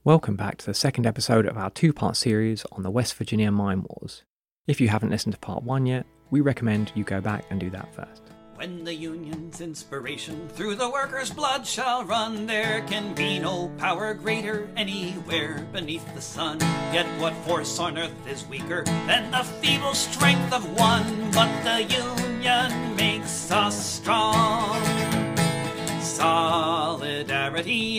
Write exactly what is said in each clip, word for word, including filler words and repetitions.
Welcome back to the second episode of our two-part series on the West Virginia Mine Wars. If you haven't listened to part one yet, we recommend you go back and do that first. When the Union's inspiration through the workers' blood shall run, there can be no power greater anywhere beneath the sun. Yet what force on earth is weaker than the feeble strength of one? But the Union makes us strong. Solidarity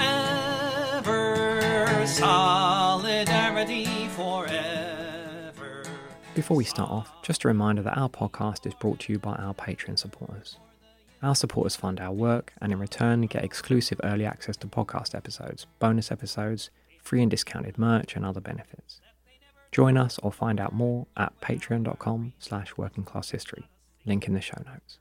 forever. Solidarity forever. Before we start off, just a reminder that our podcast is brought to you by our Patreon supporters. Our supporters fund our work and in return get exclusive early access to podcast episodes, bonus episodes, free and discounted merch and other benefits. Join us or find out more at patreon.com slash workingclasshistory. Link in the show notes.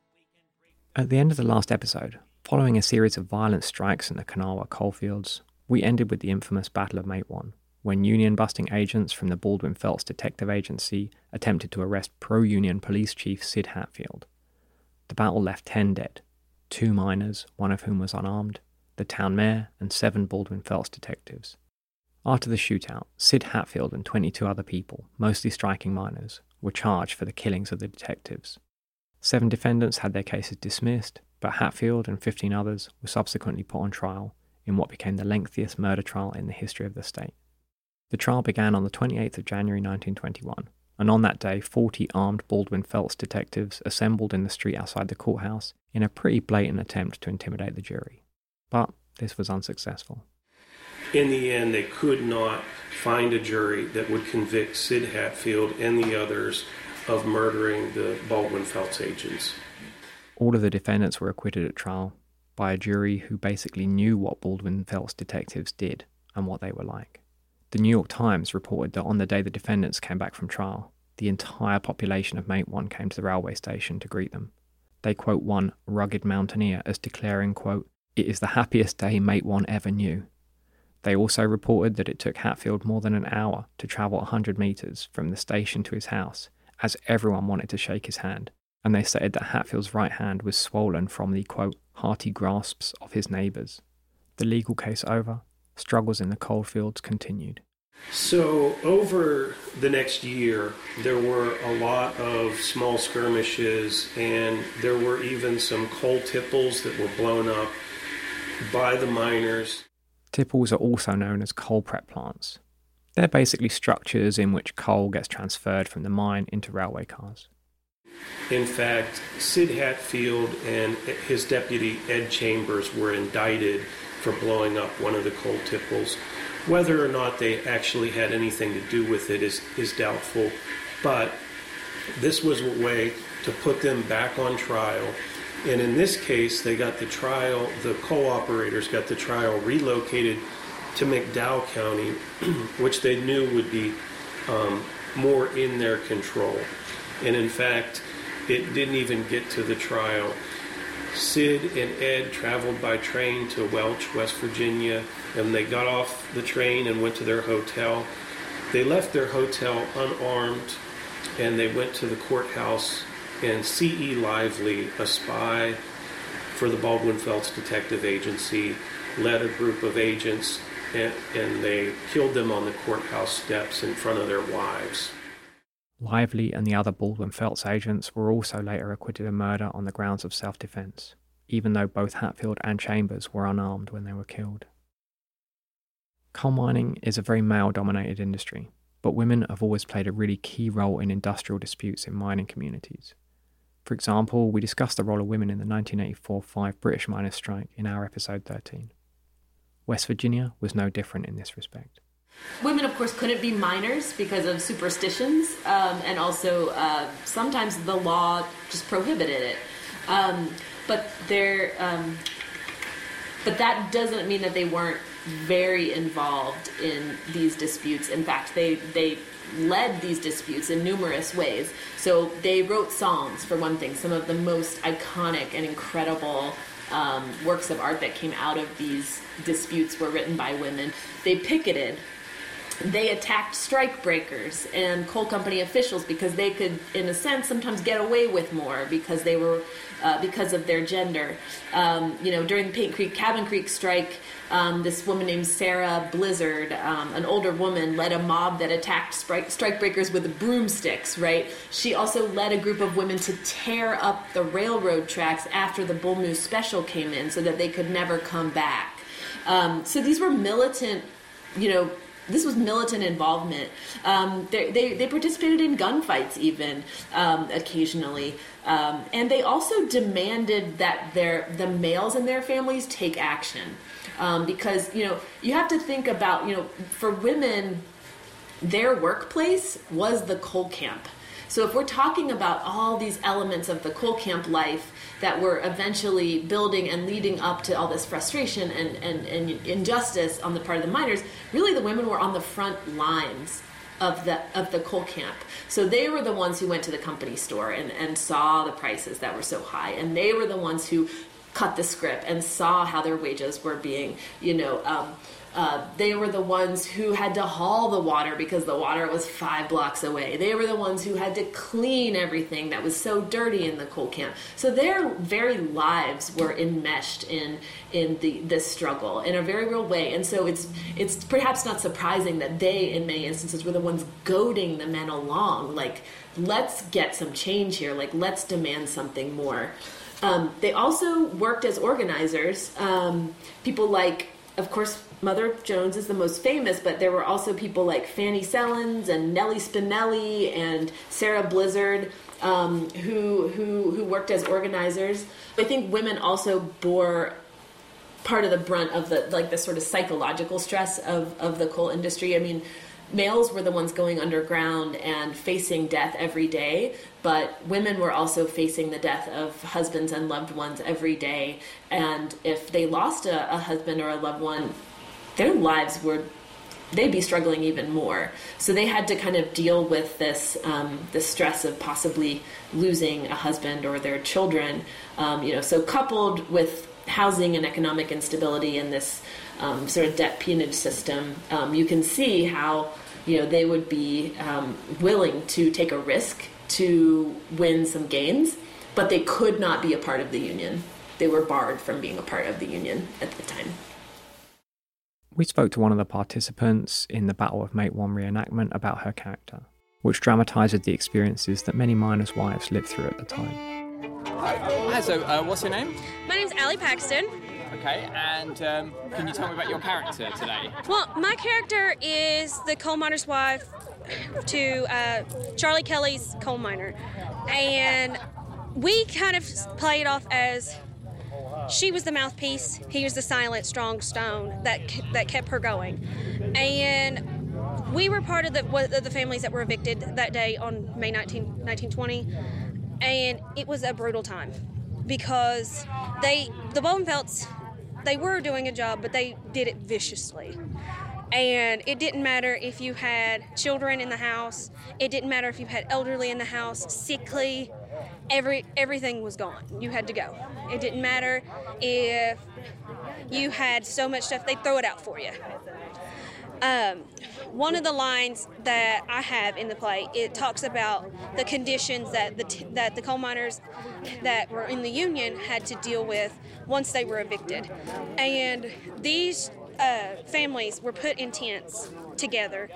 At the end of the last episode, following a series of violent strikes in the Kanawha coalfields, we ended with the infamous Battle of Matewan, when Union-busting agents from the Baldwin Felts Detective Agency attempted to arrest pro-Union police chief Sid Hatfield. The battle left ten dead, two miners, one of whom was unarmed, the town mayor, and seven Baldwin Felts detectives. After the shootout, Sid Hatfield and twenty-two other people, mostly striking miners, were charged for the killings of the detectives. Seven defendants had their cases dismissed, but Hatfield and fifteen others were subsequently put on trial in what became the lengthiest murder trial in the history of the state. The trial began on the twenty-eighth of January nineteen twenty-one, and on that day forty armed Baldwin Felts detectives assembled in the street outside the courthouse in a pretty blatant attempt to intimidate the jury. But this was unsuccessful. In the end, they could not find a jury that would convict Sid Hatfield and the others of murdering the Baldwin Felts agents. All of the defendants were acquitted at trial by a jury who basically knew what Baldwin Felts detectives did and what they were like. The New York Times reported that on the day the defendants came back from trial, the entire population of Matewan came to the railway station to greet them. They quote one rugged mountaineer as declaring, quote, "It is the happiest day Matewan ever knew." They also reported that it took Hatfield more than an hour to travel one hundred metres from the station to his house, as everyone wanted to shake his hand, and they stated that Hatfield's right hand was swollen from the, quote, hearty grasps of his neighbours. The legal case over, struggles in the coalfields continued. So over the next year, there were a lot of small skirmishes, and there were even some coal tipples that were blown up by the miners. Tipples are also known as coal prep plants. They're basically structures in which coal gets transferred from the mine into railway cars. In fact, Sid Hatfield and his deputy Ed Chambers were indicted for blowing up one of the coal tipples. Whether or not they actually had anything to do with it is, is doubtful, but this was a way to put them back on trial. And in this case, they got the trial, the coal operators got the trial relocated to McDowell County, which they knew would be um, more in their control. And in fact, it didn't even get to the trial. Sid and Ed traveled by train to Welch, West Virginia, and they got off the train and went to their hotel. They left their hotel unarmed, and they went to the courthouse, and C E. Lively, a spy for the Baldwin Felts Detective Agency, led a group of agents, and, and they killed them on the courthouse steps in front of their wives. Lively and the other Baldwin Felts agents were also later acquitted of murder on the grounds of self-defense, even though both Hatfield and Chambers were unarmed when they were killed. Coal mining is a very male-dominated industry, but women have always played a really key role in industrial disputes in mining communities. For example, we discussed the role of women in the nineteen eighty-four five British miners' strike in our episode thirteen. West Virginia was no different in this respect. Women, of course, couldn't be miners because of superstitions, um, and also uh, sometimes the law just prohibited it. Um, but there, um, but that doesn't mean that they weren't very involved in these disputes. In fact, they they led these disputes in numerous ways. So they wrote songs, for one thing. Some of the most iconic and incredible um, works of art that came out of these disputes were written by women. They picketed they attacked strike breakers and coal company officials because they could, in a sense, sometimes get away with more because they were uh, because of their gender. Um, you know, during the Paint Creek Cabin Creek strike, um, this woman named Sarah Blizzard, um, an older woman, led a mob that attacked strike strike breakers with broomsticks. Right? She also led a group of women to tear up the railroad tracks after the Bull Moose Special came in, so that they could never come back. Um, so these were militant, you know. This was militant involvement. Um, they, they, they participated in gunfights even um, occasionally. Um, and they also demanded that their the males in their families take action. Um, because, you know, you have to think about, you know, for women, their workplace was the coal camp. So if we're talking about all these elements of the coal camp life that were eventually building and leading up to all this frustration and, and, and injustice on the part of the miners, really the women were on the front lines of the of the coal camp. So they were the ones who went to the company store and, and saw the prices that were so high. And they were the ones who cut the script and saw how their wages were being, you know, um, Uh, they were the ones who had to haul the water because the water was five blocks away. They were the ones who had to clean everything that was so dirty in the coal camp. So their very lives were enmeshed in in the this struggle in a very real way. And so it's it's perhaps not surprising that they, in many instances, were the ones goading the men along. Like, let's get some change here. Like, let's demand something more. Um, they also worked as organizers. Um, people like, of course, Mother Jones is the most famous, but there were also people like Fanny Sellens and Nellie Spinelli and Sarah Blizzard um, who, who who worked as organizers. I think women also bore part of the brunt of the like the sort of psychological stress of, of the coal industry. I mean, males were the ones going underground and facing death every day, but women were also facing the death of husbands and loved ones every day. And if they lost a, a husband or a loved one, their lives were, they'd be struggling even more. So they had to kind of deal with this um, the stress of possibly losing a husband or their children. Um, you know, so coupled with housing and economic instability and this um, sort of debt peonage system, um, you can see how, you know, they would be um, willing to take a risk to win some gains, but they could not be a part of the union. They were barred from being a part of the union at the time. We spoke to one of the participants in the Battle of Mate One reenactment about her character, which dramatises the experiences that many miners' wives lived through at the time. Hi, so uh, what's your name? My name's Allie Paxton. Okay, and um, can you tell me about your character today? Well, my character is the coal miner's wife to uh, Charlie Kelly's coal miner. And we kind of play it off as she was the mouthpiece, he was the silent, strong stone that that kept her going. And we were part of the, the families that were evicted that day on May nineteenth, nineteen twenty. And it was a brutal time because they, the Bowenfelds, they were doing a job, but they did it viciously. And it didn't matter if you had children in the house. It didn't matter if you had elderly in the house, sickly. Every everything was gone. You had to go. It didn't matter if you had so much stuff, they'd throw it out for you. Um, one of the lines that I have in the play, it talks about the conditions that the t- that the coal miners that were in the union had to deal with once they were evicted. And these uh, families were put in tents together,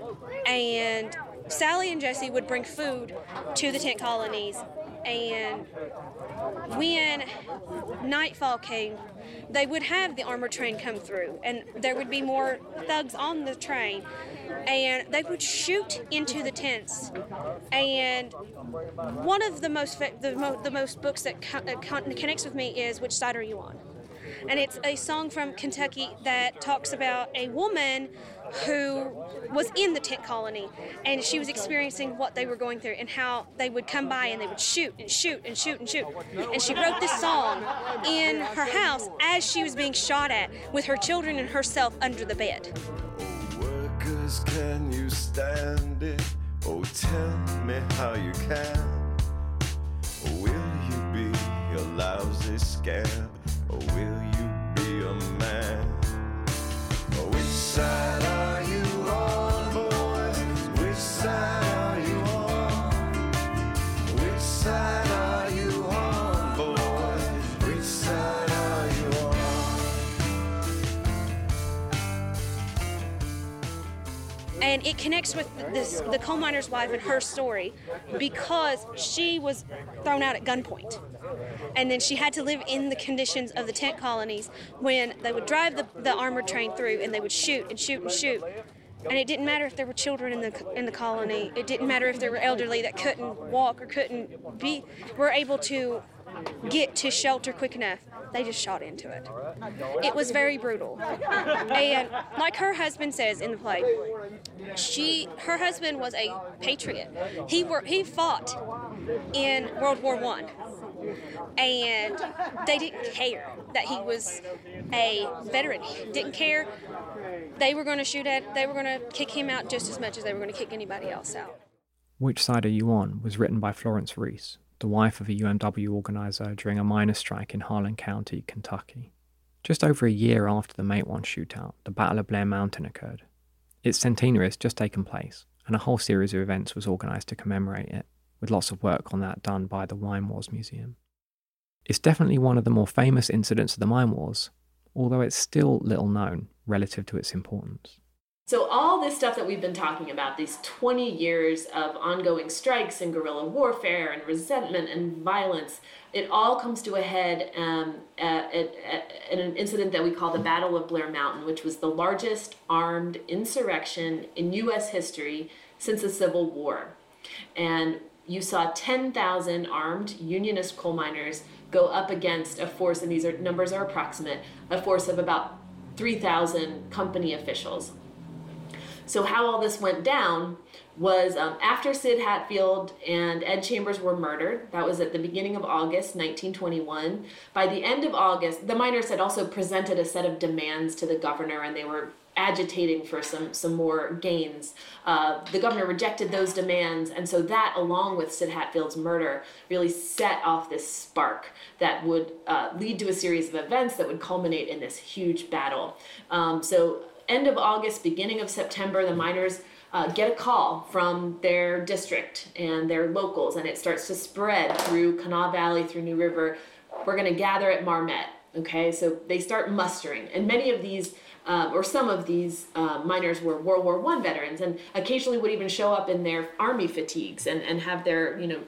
and Sally and Jesse would bring food to the tent colonies, and when nightfall came, they would have the armored train come through, and there would be more thugs on the train, and they would shoot into the tents. And one of the most the, mo- the most books that co- uh, con- connects with me is Which Side Are You On? And it's a song from Kentucky that talks about a woman who was in the tent colony, and she was experiencing what they were going through and how they would come by and they would shoot and shoot and shoot and shoot. And she wrote this song in her house as she was being shot at, with her children and herself under the bed. Workers, can you stand it? Oh, tell me how you can. Will you be a lousy scamp, or will you be a man? Which side are you on? And it connects with this, the coal miner's wife and her story, because she was thrown out at gunpoint. And then she had to live in the conditions of the tent colonies when they would drive the, the armored train through and they would shoot and shoot and shoot. And it didn't matter if there were children in the in the colony. It didn't matter if there were elderly that couldn't walk or couldn't be, were able to get to shelter quick enough. They just shot into it. It was very brutal. And like her husband says in the play, she, her husband was a patriot. He were, he fought in World War One, and they didn't care that he was a veteran. Didn't care. They were going to shoot at, they were going to kick him out just as much as they were going to kick anybody else out. Which Side Are You On was written by Florence Reese, the wife of a U M W organizer during a miners' strike in Harlan County, Kentucky. Just over a year after the Matewan shootout, the Battle of Blair Mountain occurred. Its centenary has just taken place, and a whole series of events was organised to commemorate it, with lots of work on that done by the Wine Wars Museum. It's definitely one of the more famous incidents of the Mine Wars, although it's still little known relative to its importance. So all this stuff that we've been talking about, these twenty years of ongoing strikes and guerrilla warfare and resentment and violence, it all comes to a head um, at, at, at an incident that we call the Battle of Blair Mountain, which was the largest armed insurrection in U S history since the Civil War. And you saw ten thousand armed Unionist coal miners go up against a force, and these are numbers are approximate, a force of about three thousand company officials. So how all this went down was um, after Sid Hatfield and Ed Chambers were murdered. That was at the beginning of August nineteen twenty-one. By the end of August, the miners had also presented a set of demands to the governor, and they were agitating for some, some more gains. Uh, the governor rejected those demands, and so that, along with Sid Hatfield's murder, really set off this spark that would uh, lead to a series of events that would culminate in this huge battle. Um, so end of August, beginning of September, the miners uh, get a call from their district and their locals, and it starts to spread through Kanawha Valley, through New River. We're going to gather at Marmet. Okay, so they start mustering, and many of these, uh, or some of these uh, miners were World War One veterans, and occasionally would even show up in their army fatigues and, and have their, you know,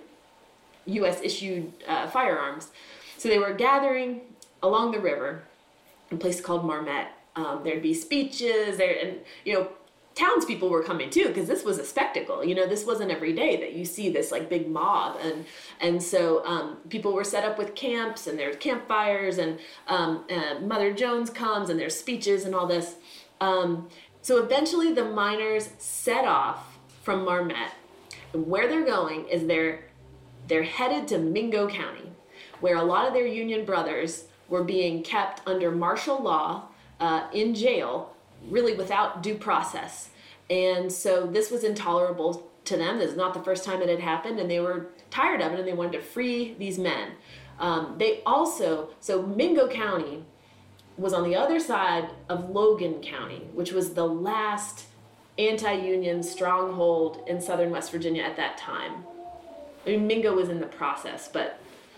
U S issued uh, firearms. So they were gathering along the river, in a place called Marmet. Um, there'd be speeches there, and you know, townspeople were coming too, because this was a spectacle. You know, this wasn't every day that you see this like big mob, and and so um, people were set up with camps, and there's campfires, and um, uh, Mother Jones comes, and there's speeches and all this. Um, so eventually, the miners set off from Marmet. And where they're going is they're they're headed to Mingo County, where a lot of their Union brothers were being kept under martial law. Uh, in jail, really without due process. And so this was intolerable to them. This is not the first time it had happened, and they were tired of it, and they wanted to free these men. Um, they also, so Mingo County was on the other side of Logan County, which was the last anti-union stronghold in southern West Virginia at that time. I mean, Mingo was in the process, but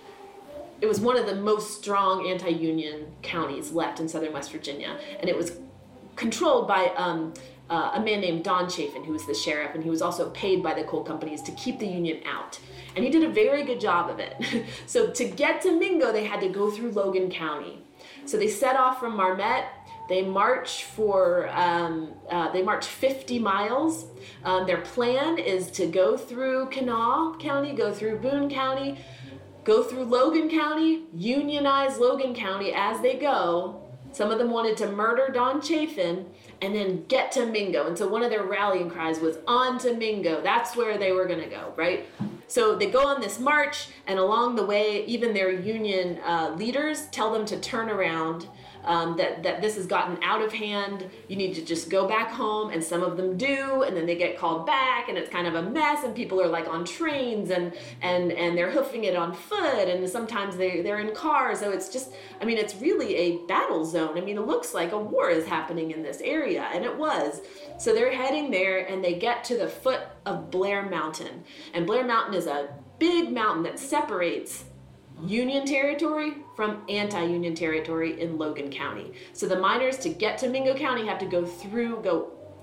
it was one of the most strong anti-union counties left in southern West Virginia, and it was controlled by um, uh, a man named Don Chafin, who was the sheriff, and he was also paid by the coal companies to keep the union out. And he did a very good job of it. So to get to Mingo, they had to go through Logan County. So they set off from Marmet. They march for um, uh, they march fifty miles. Um, their plan is to go through Kanawha County, go through Boone County, go through Logan County, unionize Logan County as they go. Some of them wanted to murder Don Chafin and then get to Mingo. And so one of their rallying cries was, on to Mingo. That's where they were going to go, right? So they go on this march, and along the way, even their union uh, leaders tell them to turn around, um, that, that this has gotten out of hand. You need to just go back home, and some of them do, and then they get called back, and it's kind of a mess, and people are like on trains, and and, and they're hoofing it on foot, and sometimes they, they're in cars. So it's just, I mean, it's really a battle zone. I mean, it looks like a war is happening in this area, and it was. So they're heading there, and they get to the foot of Blair Mountain. And Blair Mountain is a big mountain that separates Union territory from anti-Union territory in Logan County. So the miners, to get to Mingo County, have to go through, go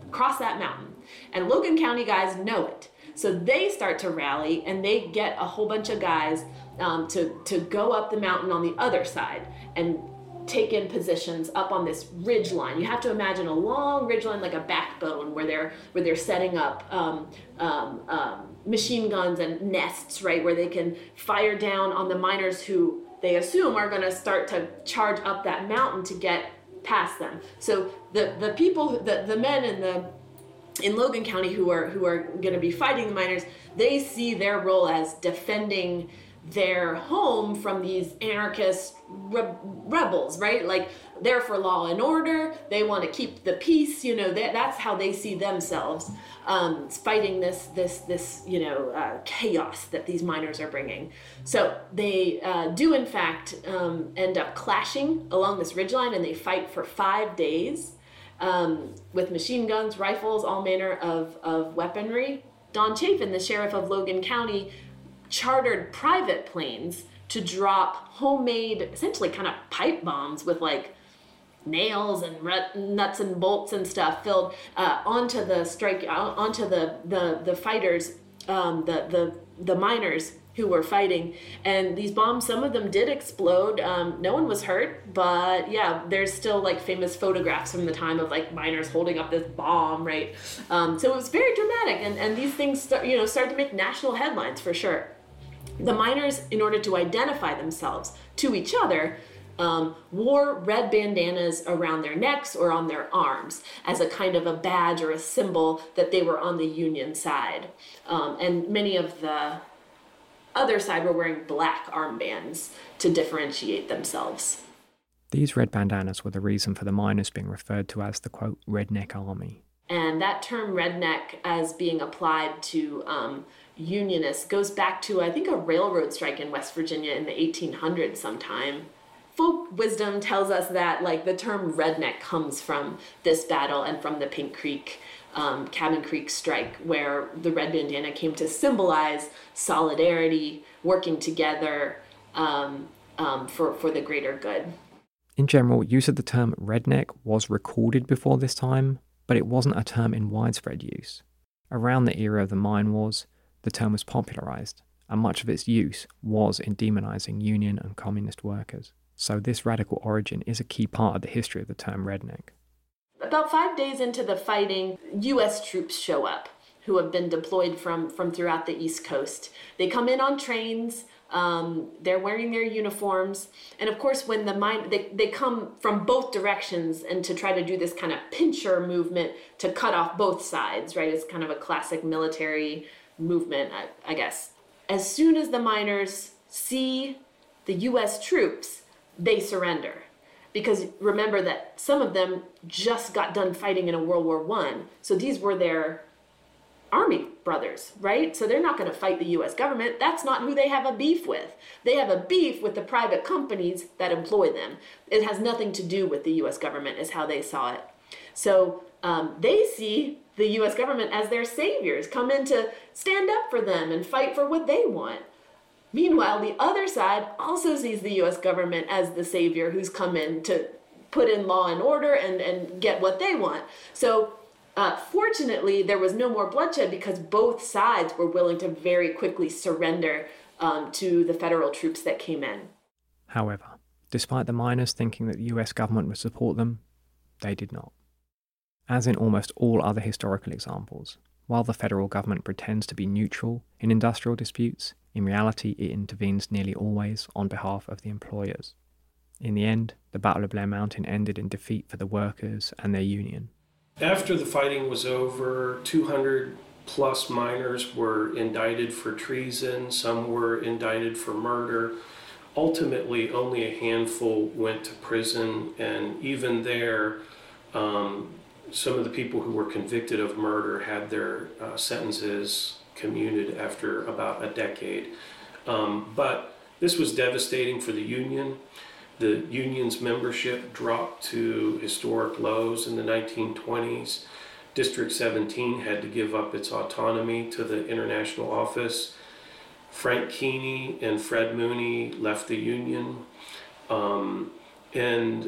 cross that mountain. And Logan County guys know it. So they start to rally, and they get a whole bunch of guys um, to, to go up the mountain on the other side and take in positions up on this ridge line. You have to imagine a long ridge line, like a backbone, where they're where they're setting up um, um, um, machine guns and nests, right, where they can fire down on the miners who they assume are going to start to charge up that mountain to get past them. So the the people, the the men in the in Logan County who are who are going to be fighting the miners, they see their role as defending their home from these anarchist re- rebels, right? Like, they're for law and order. They want to keep the peace. You know, that, that's how they see themselves, um, fighting this this this you know uh, chaos that these miners are bringing. So they uh, do in fact um, end up clashing along this ridgeline, and they fight for five days um, with machine guns, rifles, all manner of of weaponry. Don Chafin, the sheriff of Logan County, chartered private planes to drop homemade, essentially kind of pipe bombs with like nails and nuts and bolts and stuff filled uh, onto the strike, onto the the the fighters, um, the the the miners who were fighting. And these bombs, some of them did explode. Um, no one was hurt, but yeah, there's still like famous photographs from the time of like miners holding up this bomb, right? Um, so it was very dramatic, and and these things start, you know started to make national headlines for sure. The miners, in order to identify themselves to each other, um, wore red bandanas around their necks or on their arms as a kind of a badge or a symbol that they were on the Union side. Um, and many of the other side were wearing black armbands to differentiate themselves. These red bandanas were the reason for the miners being referred to as the, quote, redneck army. And that term redneck as being applied to um, Unionists goes back to, I think, a railroad strike in West Virginia in the eighteen hundreds sometime. Folk wisdom tells us that like the term redneck comes from this battle and from the Pink Creek, um, Cabin Creek strike, where the red bandana came to symbolize solidarity, working together um, um, for, for the greater good. In general, use of the term redneck was recorded before this time, but it wasn't a term in widespread use. Around the era of the mine wars, the term was popularized, and much of its use was in demonizing union and communist workers. So this radical origin is a key part of the history of the term redneck. About five days into the fighting, U S troops show up who have been deployed from, from throughout the East Coast. They come in on trains, um, they're wearing their uniforms, and of course when the mine, they, they come from both directions, and to try to do this kind of pincher movement to cut off both sides, right? It's kind of a classic military movement, I, I guess. As soon as the miners see the U S troops, they surrender. Because remember that some of them just got done fighting in a World War One, so these were their army brothers, right? So they're not going to fight the U S government. That's not who they have a beef with. They have a beef with the private companies that employ them. It has nothing to do with the U S government, is how they saw it. So um, they see the U S government as their saviors, come in to stand up for them and fight for what they want. Meanwhile, the other side also sees the U S government as the savior who's come in to put in law and order and, and get what they want. So uh, fortunately, there was no more bloodshed because both sides were willing to very quickly surrender um, to the federal troops that came in. However, despite the miners thinking that the U S government would support them, they did not. As in almost all other historical examples, while the federal government pretends to be neutral in industrial disputes, in reality it intervenes nearly always on behalf of the employers. In the end, the Battle of Blair Mountain ended in defeat for the workers and their union. After the fighting was over, two hundred plus miners were indicted for treason, some were indicted for murder. Ultimately, only a handful went to prison, and even there, um, some of the people who were convicted of murder had their uh, sentences commuted after about a decade. Um, but this was devastating for the Union. The Union's membership dropped to historic lows in the nineteen twenties. District seventeen had to give up its autonomy to the International Office. Frank Keeney and Fred Mooney left the Union. Um, and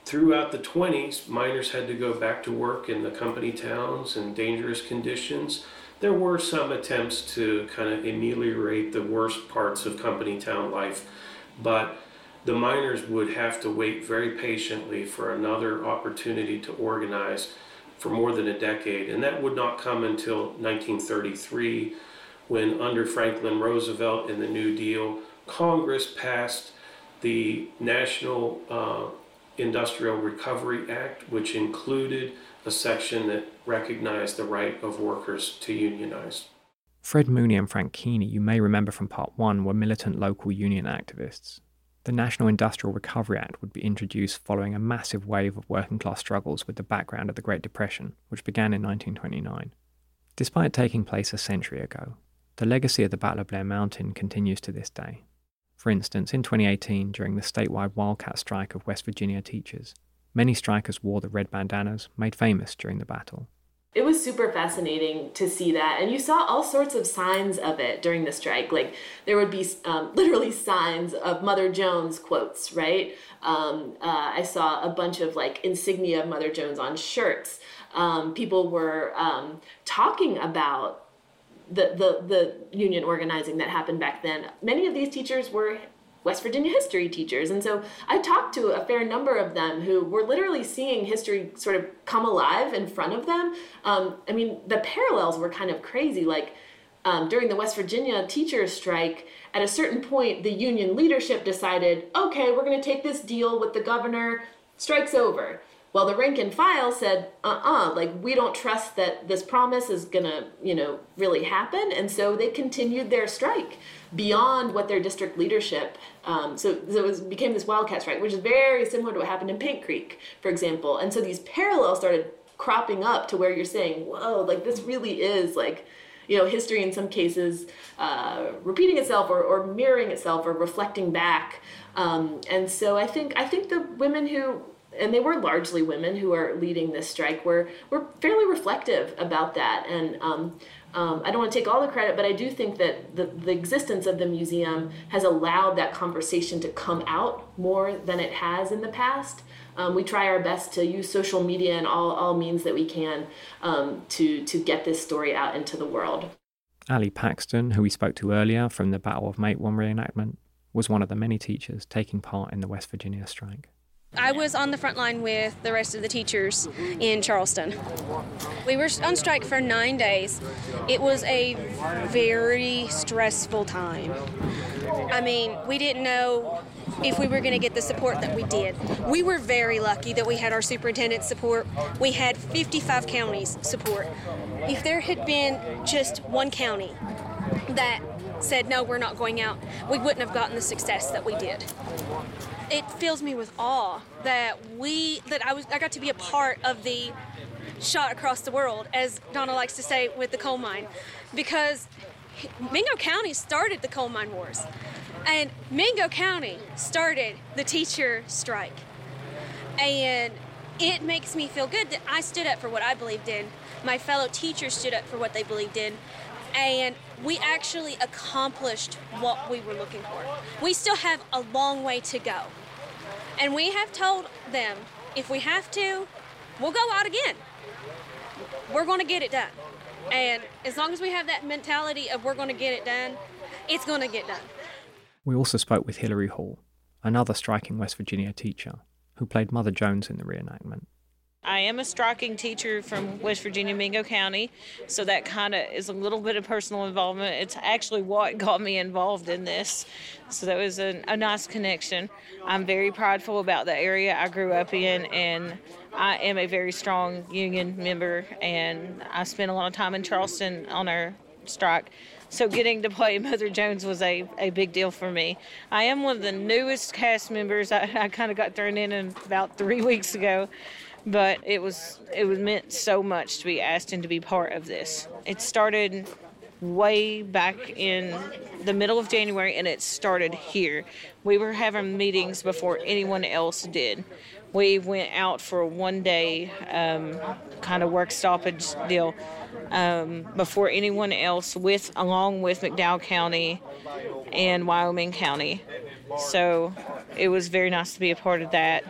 throughout the twenties, miners had to go back to work in the company towns in dangerous conditions. There were some attempts to kind of ameliorate the worst parts of company town life, but the miners would have to wait very patiently for another opportunity to organize for more than a decade. And that would not come until nineteen thirty-three, when under Franklin Roosevelt and the New Deal, Congress passed the National uh, Industrial Recovery Act, which included a section that recognized the right of workers to unionize. Fred Mooney and Frank Keeney, you may remember from part one, were militant local union activists. The National Industrial Recovery Act would be introduced following a massive wave of working class struggles with the background of the Great Depression, which began in nineteen twenty-nine. Despite taking place a century ago, the legacy of the Battle of Blair Mountain continues to this day. For instance, in twenty eighteen, during the statewide Wildcat strike of West Virginia teachers, many strikers wore the red bandanas made famous during the battle. It was super fascinating to see that, and you saw all sorts of signs of it during the strike. Like, there would be um, literally signs of Mother Jones quotes, right? Um, uh, I saw a bunch of, like, insignia of Mother Jones on shirts. Um, people were um, talking about the, the, the union organizing that happened back then. Many of these teachers were West Virginia history teachers. And so I talked to a fair number of them who were literally seeing history sort of come alive in front of them. Um, I mean, the parallels were kind of crazy. Like um, during the West Virginia teachers strike, at a certain point, the union leadership decided, okay, we're going to take this deal with the governor, strike's over. Well, the rank and file said, uh-uh, like, we don't trust that this promise is going to, you know, really happen. And so they continued their strike beyond what their district leadership, um, so, so it was, became this Wildcat strike, which is very similar to what happened in Paint Creek, for example. And so these parallels started cropping up to where you're saying, whoa, like, this really is, like, you know, history in some cases uh, repeating itself or, or mirroring itself or reflecting back. Um, and so I think I think the women who, and they were largely women who are leading this strike, were were fairly reflective about that. And um, um, I don't want to take all the credit, but I do think that the, the existence of the museum has allowed that conversation to come out more than it has in the past. Um, we try our best to use social media and all, all means that we can um, to, to get this story out into the world. Ali Paxton, who we spoke to earlier from the Battle of Matewan reenactment, was one of the many teachers taking part in the West Virginia strike. I was on the front line with the rest of the teachers in Charleston. We were on strike for nine days. It was a very stressful time. I mean, we didn't know if we were going to get the support that we did. We were very lucky that we had our superintendent's support. We had fifty-five counties support. If there had been just one county that said, no, we're not going out, we wouldn't have gotten the success that we did. It fills me with awe that we, that I was, I got to be a part of the shot across the world, as Donna likes to say, with the coal mine, because Mingo County started the coal mine wars, and Mingo County started the teacher strike, and it makes me feel good that I stood up for what I believed in. My fellow teachers stood up for what they believed in, and we actually accomplished what we were looking for. We still have a long way to go. And we have told them, if we have to, we'll go out again. We're going to get it done. And as long as we have that mentality of we're going to get it done, it's going to get done. We also spoke with Hillary Hall, another striking West Virginia teacher, who played Mother Jones in the reenactment. I am a striking teacher from West Virginia, Mingo County, so that kind of is a little bit of personal involvement. It's actually what got me involved in this, so that was a, a nice connection. I'm very prideful about the area I grew up in, and I am a very strong union member, and I spent a lot of time in Charleston on our strike. So getting to play Mother Jones was a, a big deal for me. I am one of the newest cast members. I, I kind of got thrown in, in about three weeks ago. But it was it was meant so much to be asked and to be part of this. It started way back in the middle of January, and it started here. We were having meetings before anyone else did. We went out for a one-day um, kind of work stoppage deal um, before anyone else, with along with McDowell County and Wyoming County. So it was very nice to be a part of that.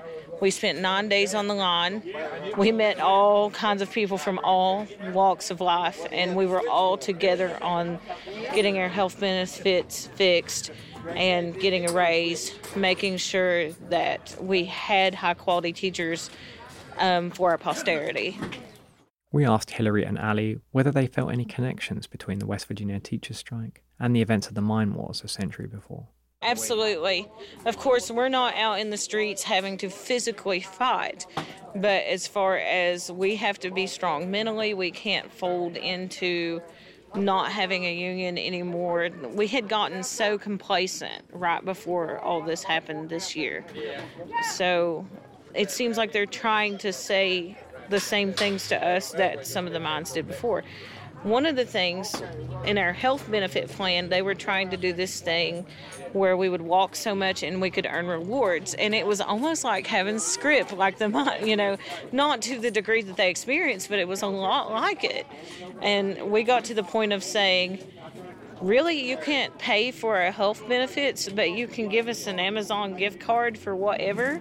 We spent nine days on the line. We met all kinds of people from all walks of life, and we were all together on getting our health benefits fixed and getting a raise, making sure that we had high-quality teachers um, for our posterity. We asked Hillary and Ali whether they felt any connections between the West Virginia teachers' strike and the events of the mine wars a century before. Absolutely. Of course, we're not out in the streets having to physically fight, but as far as we have to be strong mentally, we can't fold into not having a union anymore. We had gotten so complacent right before all this happened this year. So it seems like they're trying to say the same things to us that some of the mines did before. One of the things in our health benefit plan, they were trying to do this thing where we would walk so much and we could earn rewards. And it was almost like having script, like the, you know, not to the degree that they experienced, but it was a lot like it. And we got to the point of saying, really, you can't pay for our health benefits, but you can give us an Amazon gift card for whatever.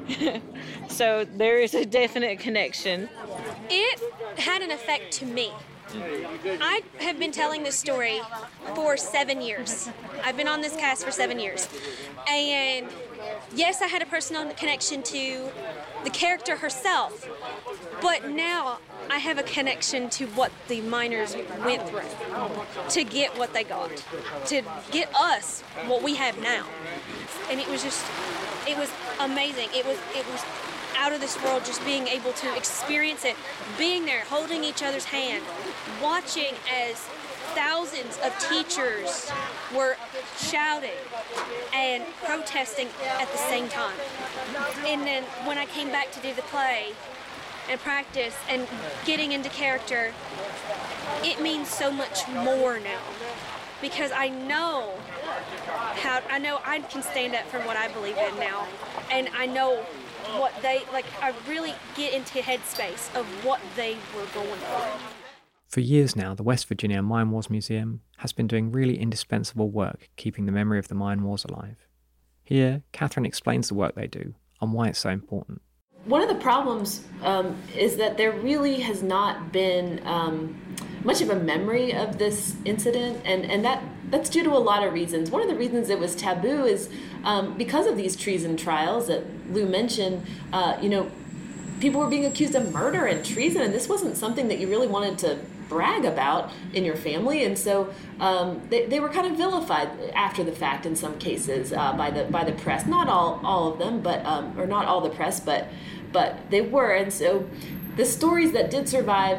So there is a definite connection. It had an effect to me. I have been telling this story for seven years. I've been on this cast for seven years. And yes, I had a personal connection to the character herself, but now I have a connection to what the miners went through to get what they got, to get us what we have now. And it was just, it was amazing. It was, it was out of this world, just being able to experience it, being there, holding each other's hand, watching as thousands of teachers were shouting and protesting at the same time. And then when I came back to do the play and practice and getting into character, it means so much more now, because I know how, I know I can stand up for what I believe in now, and I know what they, like, I really get into headspace of what they were going through. For years now, the West Virginia Mine Wars Museum has been doing really indispensable work keeping the memory of the mine wars alive. Here, Catherine explains the work they do and why it's so important. One of the problems um, is that there really has not been um, much of a memory of this incident, and, and that that's due to a lot of reasons. One of the reasons it was taboo is um, because of these treason trials that Lou mentioned. Uh, you know, people were being accused of murder and treason, and this wasn't something that you really wanted to brag about in your family, and so um, they, they were kind of vilified after the fact in some cases uh, by the by the press. Not all all of them, but um, or not all the press, but but they were. And so the stories that did survive,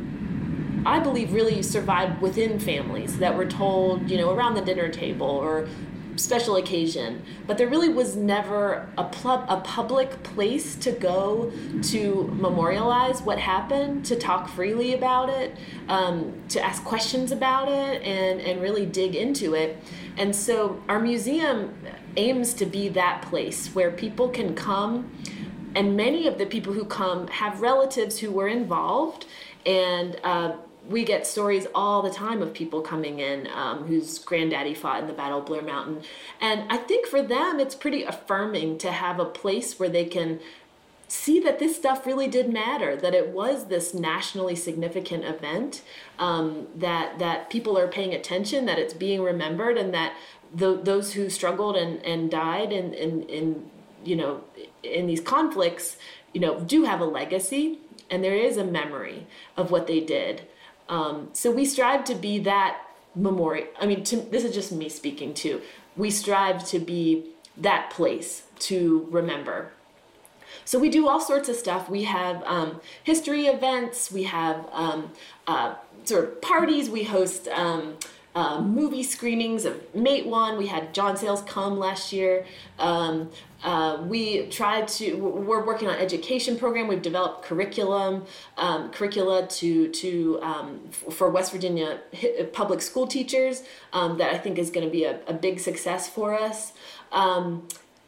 I believe, really survived within families that were told, you know, around the dinner table or special occasion. But there really was never a, pl- a public place to go to memorialize what happened, to talk freely about it, um, to ask questions about it, and, and really dig into it. And so our museum aims to be that place where people can come, and many of the people who come have relatives who were involved, and uh, we get stories all the time of people coming in um, whose granddaddy fought in the Battle of Blair Mountain. And I think for them, it's pretty affirming to have a place where they can see that this stuff really did matter, that it was this nationally significant event, um, that that people are paying attention, that it's being remembered, and that the, those who struggled and, and died in, in, in, you know, in these conflicts, you know, do have a legacy, and there is a memory of what they did. Um, so we strive to be that memorial. I mean, to, this is just me speaking too. We strive to be that place to remember. So we do all sorts of stuff. We have um, history events. We have um, uh, sort of parties. We host um, uh, movie screenings of Mate One. We had John Sayles come last year. Um, Uh, we tried to, we're working on education program. We've developed curriculum, um, curricula to, to um, for West Virginia public school teachers um, that I think is going to be a, a big success for us. Um,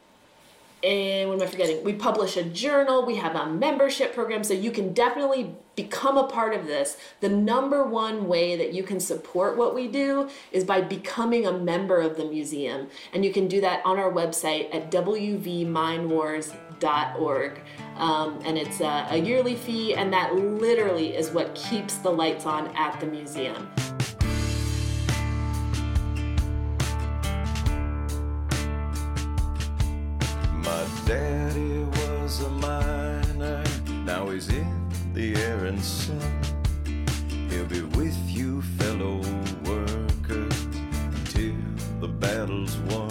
and what am I forgetting? We publish a journal. We have a membership program, so you can definitely become a part of this. The number one way that you can support what we do is by becoming a member of the museum. And you can do that on our website at w v mine wars dot org. Um, and it's a, a yearly fee, and that literally is what keeps the lights on at the museum. My daddy was a miner, now he's in the air and sun. He'll be with you, fellow workers, till the battle's won.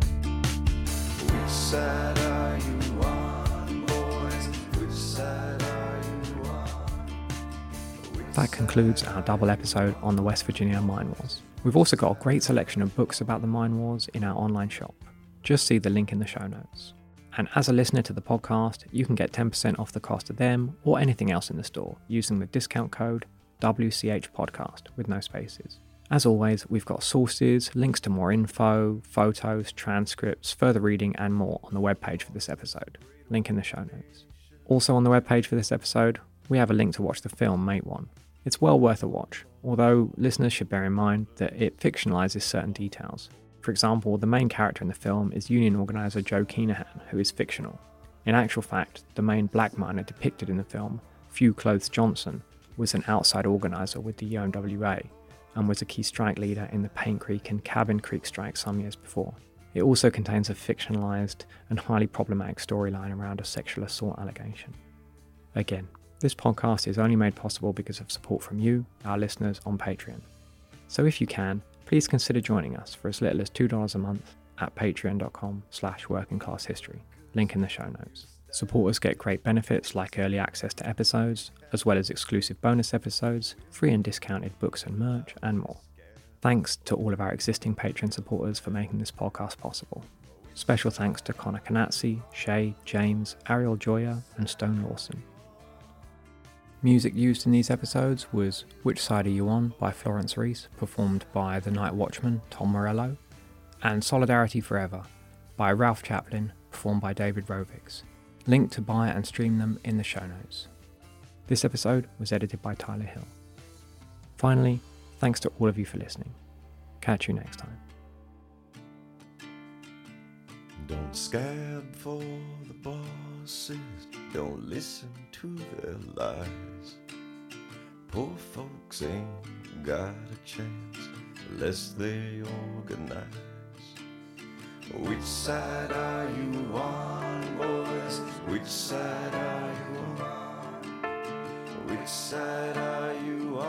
Which side are you on, boys? Which side are you on? Which That concludes our double episode on the West Virginia Mine Wars. We've also got a great selection of books about the mine wars in our online shop. Just see the link in the show notes. And as a listener to the podcast, you can get ten percent off the cost of them or anything else in the store using the discount code W C H Podcast with no spaces. As always, we've got sources, links to more info, photos, transcripts, further reading and more on the webpage for this episode. Link in the show notes. Also on the webpage for this episode, we have a link to watch the film Mate One. It's well worth a watch, although listeners should bear in mind that it fictionalises certain details. For example, the main character in the film is union organiser Joe Keenahan, who is fictional. In actual fact, the main black miner depicted in the film, Few Clothes Johnson, was an outside organiser with the U N W A and was a key strike leader in the Paint Creek and Cabin Creek strikes some years before. It also contains a fictionalised and highly problematic storyline around a sexual assault allegation. Again, this podcast is only made possible because of support from you, our listeners, on Patreon. So if you can, please consider joining us for as little as two dollars a month at patreon.com slash working class history. Link in the show notes. Supporters get great benefits like early access to episodes, as well as exclusive bonus episodes, free and discounted books and merch, and more. Thanks to all of our existing Patreon supporters for making this podcast possible. Special thanks to Connor Canazzi, Shay, James, Ariel Joya, and Stone Lawson. Music used in these episodes was Which Side Are You On by Florence Reese, performed by The Night Watchman, Tom Morello, and Solidarity Forever by Ralph Chaplin, performed by David Rovics. Link to buy and stream them in the show notes. This episode was edited by Tyler Hill. Finally, thanks to all of you for listening. Catch you next time. Don't scab for the bosses, don't listen to their lies. Poor folks ain't got a chance unless they organize. Which side are you on, boys? Which side are you on? Which side are you on?